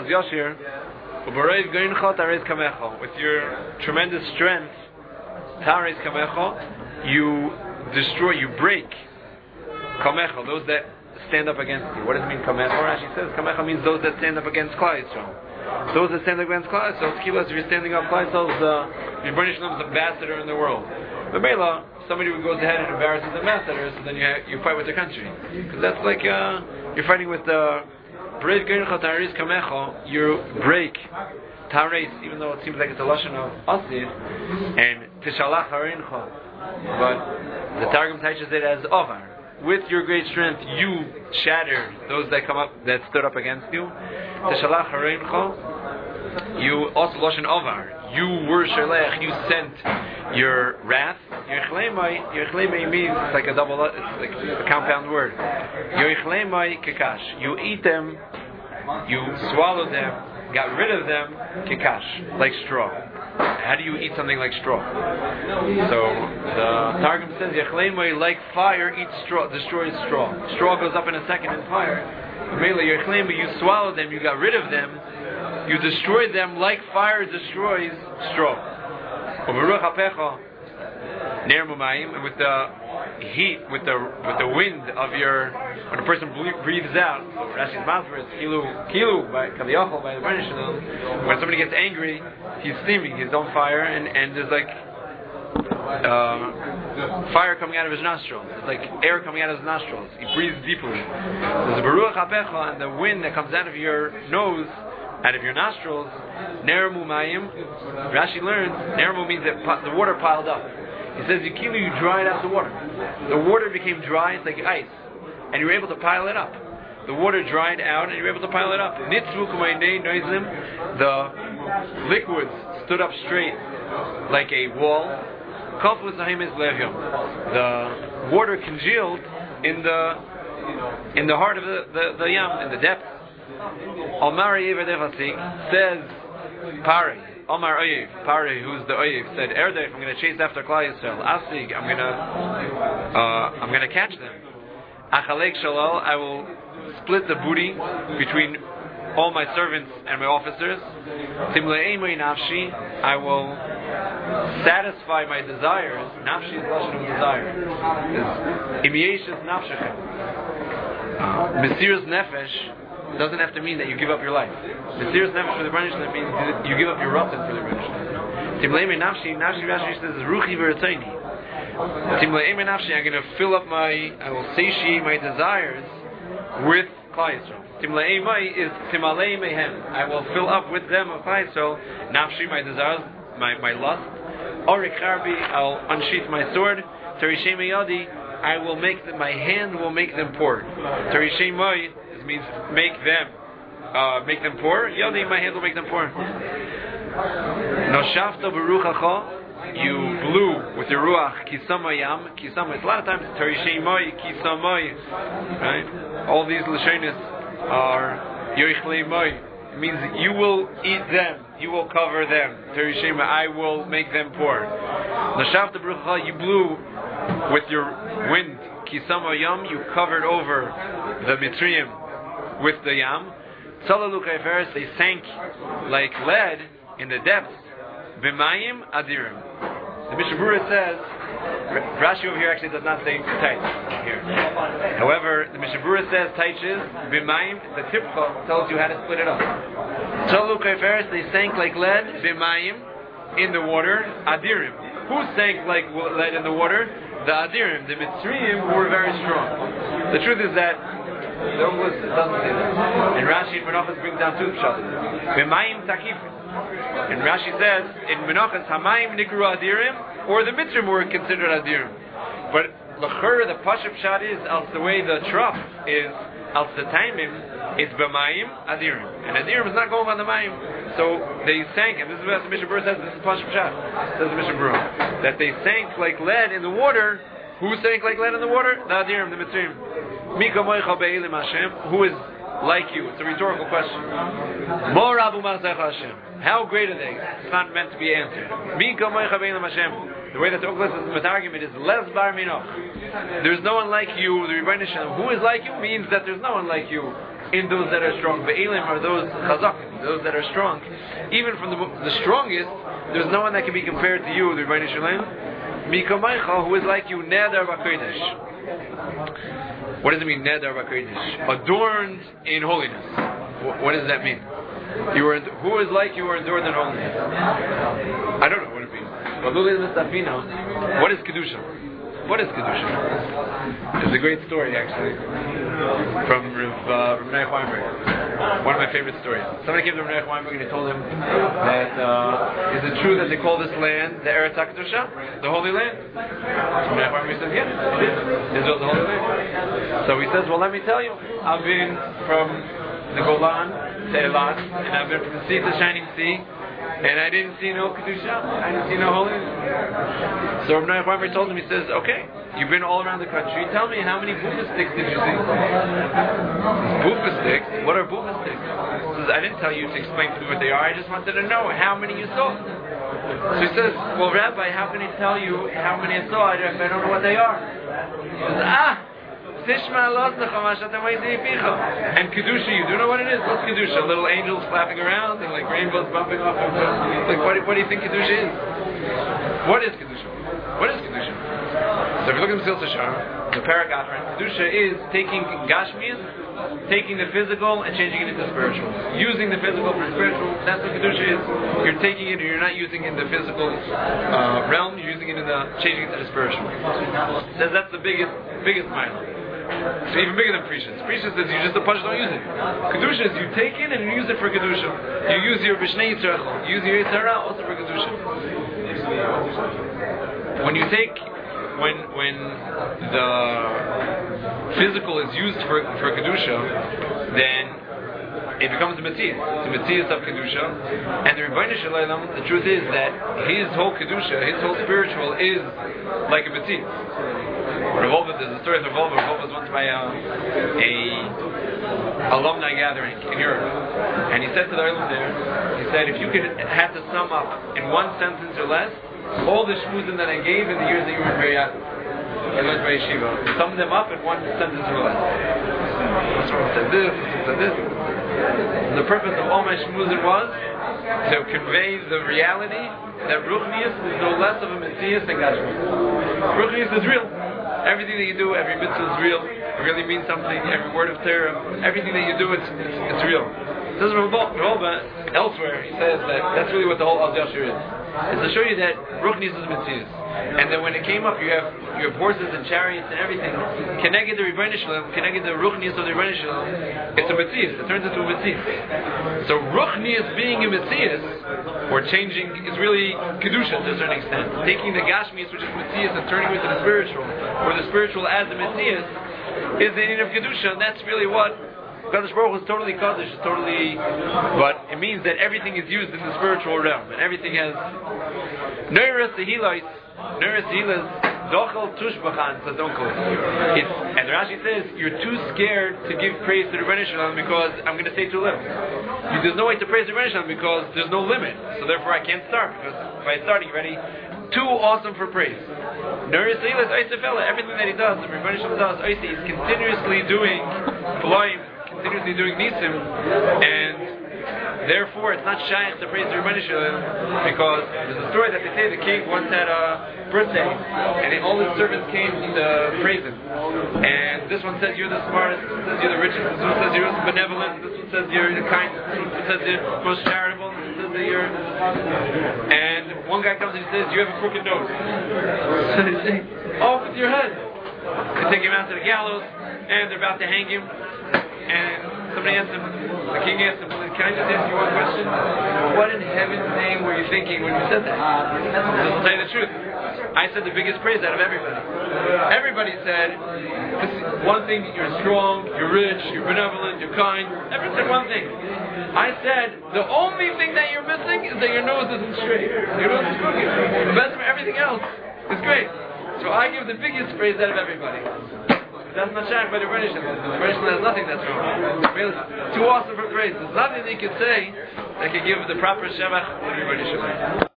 Yashir, with your tremendous strength, Tares Kamecha, you destroy, you break Kamecha, those that stand up against you. What does it mean, Kamecha? Rashi says Kamecha means those that stand up against Klal Yisrael. Those that stand up against Klal Yisrael, Kilas, if you're standing up, Klal Yisrael is you're Bnei Shalom's ambassador in the world. But Bela, somebody who goes ahead and embarrasses the ambassador, so then you fight with the country. Because that's like you're fighting with the Break Geincha Tares Kamecha, you break Tares, even though it seems like it's a lashon of Asir, and Tishalach Harincha, but the Targum teaches it as Ovar. With your great strength, you shattered those that stood up against you. Tishalach Harincha, you also lashon Ovar. You were Shalech, you sent your wrath. Yerchlemai means it's like it's like a compound word. Yerchlemai kekash. You eat them, you swallow them, got rid of them, kekash, like straw. How do you eat something like straw? So the Targum says, Yerchlemai, like fire, eats straw, destroys straw. Straw goes up in a second in fire. Yerchlemai, you swallow them, you got rid of them, you destroyed them like fire destroys straw. And with the heat, with the wind of when a person breathes out, so Rashi's Masber is kilu by Kaviyachol by the British. When somebody gets angry, he's steaming, he's on fire, and there's like fire coming out of his nostrils. It's like air coming out of his nostrils. He breathes deeply. There's Baruch Hapecha, and the wind that comes out of your nose, out of your nostrils, Neramu Mayim. Rashi learns, Neramu means that the water piled up. He says, you dried out the water. The water became dry, it's like ice, and you were able to pile it up. The water dried out, and you were able to pile it up. The liquids stood up straight like a wall. The water congealed in the heart of the yam, in the depths. Says Pari, Omar Oyev, Pari, who's the Oyev, said, Erdech, I'm going to chase after Klal Yisrael. Asig, I'm going to catch them. Achalek Shalal, I will split the booty between all my servants and my officers. Timle'emei Nafshi, I will satisfy my desires. Nafshi is lashon of desire. Imiyeshes Nafshechem. Mesirus Nefesh doesn't have to mean that you give up your life. The serious nefesh for the Branish, that means you give up your rotten for the Branish. Timleime nafshi Rashi says ruchi v'retzaini. Timleime nafshi, I'm going to fill up I will satiate my desires with Klal Yisrael. Timleime is timalei mehem. I will fill up with them of Klal Yisrael. Nafshi, my desires, my lust. Orik harbi, I'll unsheath my sword. Terishem yadi, I will my hand will make them poor. Terishem moi means make them poor. Yadi, my hand will make them poor. Noshafta beruchacha, you blew with your ruach. Kisama yam, kisama. It's a lot of times terishemai, kisamai. Right? All these lashonis are yoichlei. It means you will eat them, you will cover them. Terishema, I will make them poor. Noshafta beruchacha, you blew with your wind. Kisama yam, you covered over the Mitzrayim with the yam. Tzalalu kaiferes, they sank like lead in the depths. B'mayim adirim. The Mishnah Berurah says, Rashi over here actually does not say tight here. However, the Mishnah Berurah says taiches b'mayim. The tipcha tells you how to split it up. Tzalalu kaiferes, they sank like lead. B'mayim, in the water. Adirim. Who sank like lead in the water? The adirim, the Mitzrayim, who were very strong. The truth is that it doesn't say that. And Rashi in Menachos brings down two pshatim. B'mayim takifin. And Rashi says in Menachos Hamayim nikru adirim, or the Mitzrayim were considered adirim. But l'chur, the pashup pshat is else the way the trough is else the taimim, it's b'mayim adirim, and adirim is not going by the mayim. So they sank, and this is what the Mishnah Berurah says. This is pashup pshat. Says the Mishnah Berurah that they sank like lead in the water. Who sank like lead in the water? The adirim, the Mitzrayim. Mika moicha be'elim Hashem. Who is like you? It's a rhetorical question. Mo rabu ma'asecha Hashem. How great are they? It's not meant to be answered. Mika moicha be'elim Hashem. The way that the Uklas is argument is les bar minoch. There's no one like you. The Rebbeinu Shalom. Who is like you means that there's no one like you. in those that are strong. Ve'elim are those chazakim, those that are strong. Even from the strongest, there's no one that can be compared to you, the Rebbeinu Shalom. Mikamaycha, who is like you, Neder B'Kodesh. What does it mean, Neder B'Kodesh? Adorned in holiness. What does that mean? Who is like you, adorned in holiness? I don't know what it means. But what is Kedusha? What is Kedusha? It's a great story, actually, from Rav Meir Weinberg. One of my favorite stories. Somebody came to Rav Meir Weinberg and he told him that is it true that they call this land the Eretz HaKedusha, the Holy Land? Rav Meir Weinberg says, yeah, it is. Israel's the Holy Land. So he says, well, let me tell you, I've been from the Golan to Eilat, and I've been from the sea to the shining sea, and I didn't see no Kedusha, I didn't see no holiness. So Rav Meir Weinberg told him, he says, okay, you've been all around the country, tell me how many bufa sticks did you see? Bufa sticks? What are bufa sticks? He says, I didn't tell you to explain to me what they are, I just wanted to know how many you saw. So he says, well, Rabbi, how can I tell you how many I saw if I don't know what they are? He says, and Kedusha, you do know what it is? What's Kedusha? Little angels flapping around and like rainbows bumping off of them. Like, what do you think Kedusha is? What is Kedusha? What is Kedusha? So if you look at the Mesilas Yesharim, the Perek Achron, Kedusha is taking Gashmias, taking the physical and changing it into spiritual. Using the physical for spiritual, that's what Kedusha is. You're taking it and you're not using it in the physical realm, you're using it in changing it to the spiritual. Says that's the biggest mile. It's even bigger than Precious. Precious is you just the punch, don't use it. Kedusha is you take it and you use it for Kedusha. You use your Bishnei Yitzrachel. You use your Yitzhara also for Kedusha. When the physical is used for Kedusha, then it becomes a Metzias. It's a Metzias of Kedusha. And the Rebbeinu Shalom, the truth is that his whole Kedusha, his whole spiritual is like a Metzias. There's a story of Revolver. Revolver was once by a alumni gathering in Europe, and he said to the alum there, he said, if you had to sum up in one sentence or less all the shmuzim that I gave in the years that you were in Beryat, I learned by Yeshiva, sum them up in one sentence or less. This one said this, this one said this. The purpose of all my shmuzim was to convey the reality that Ruchnius is no less of a Metzias than Gashmias. Ruchnius is real. Everything that you do, every mitzvah is real. It really means something. Every word of Torah, everything that you do, it's real. It says Revolba elsewhere. He says that that's really what the whole Al Yashir is to show you that Ruchnius is Metzias. And then when it came up, you have horses and chariots and everything. Connected the Rebbeinu Shalom, connected the Ruchnius of the Rebbeinu Shalom. It's a Metzias. It turns into a Metzias. So Ruchnius being a Metzias, or changing, is really Kedusha to a certain extent. Taking the Gashmias, which is Metzias, and turning it into the spiritual, or the spiritual as the Metzias, is the need of Kedusha, and that's really what Kadosh Baruch Hu is totally Kaddish, but it means that everything is used in the spiritual realm, and everything has Neuras Tehilais, Dochel Tushbachan, says don't call it. And Rashi says, you're too scared to give praise to the Rebbeinu Shalom because I'm going to say too little. There's no way to praise the Rebbeinu Shalom because there's no limit, so therefore I can't start, because if I start, you're ready. Too awesome for praise. Everything that he does, the Rebbeinu Shalom does, he's continuously doing Ploim, continuously doing Nisim, and therefore it's not shaykh to praise the Rebbeinu Shalom, because there's a story that they say the king once had a birthday, and all his servants came to praise him. And this one says you're the smartest, this one says you're the richest, this one says you're benevolent, this one says you're the kindest, this one says you're most charitable, this one says that you're... And one guy comes and he says, you have a crooked nose. So they say, off with your head. They take him out to the gallows, and they're about to hang him. And somebody asked him, the king asked him, can I just ask you one question? What in heaven's name were you thinking when you said that? I'll tell you the truth. I said the biggest praise out of everybody. Everybody said, one thing, you're strong, you're rich, you're benevolent, you're kind. Everyone said one thing. I said, the only thing that you're missing is that your nose isn't straight. Your nose is crooked. The best of everything else is great. So I give the biggest praise out of everybody. That's not shaykh by the Rebbeinu Shalom. The Rebbeinu Shalom has nothing that's wrong. Too awesome for praise. There's nothing that you can say that can give the proper shevach to the Rebbeinu Shalom.